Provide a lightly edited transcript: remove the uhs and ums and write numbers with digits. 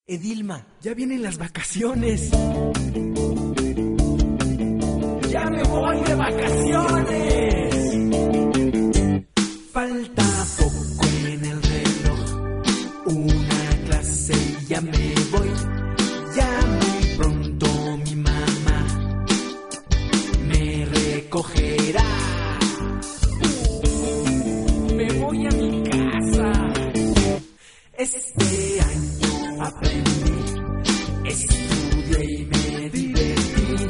Edilma, ya vienen las vacaciones. ¡Ya me voy de vacaciones! Falta poco en el reloj, una clase y ya me voy. Ya muy pronto mi mamá me recogerá. Me voy a mi casa. Espero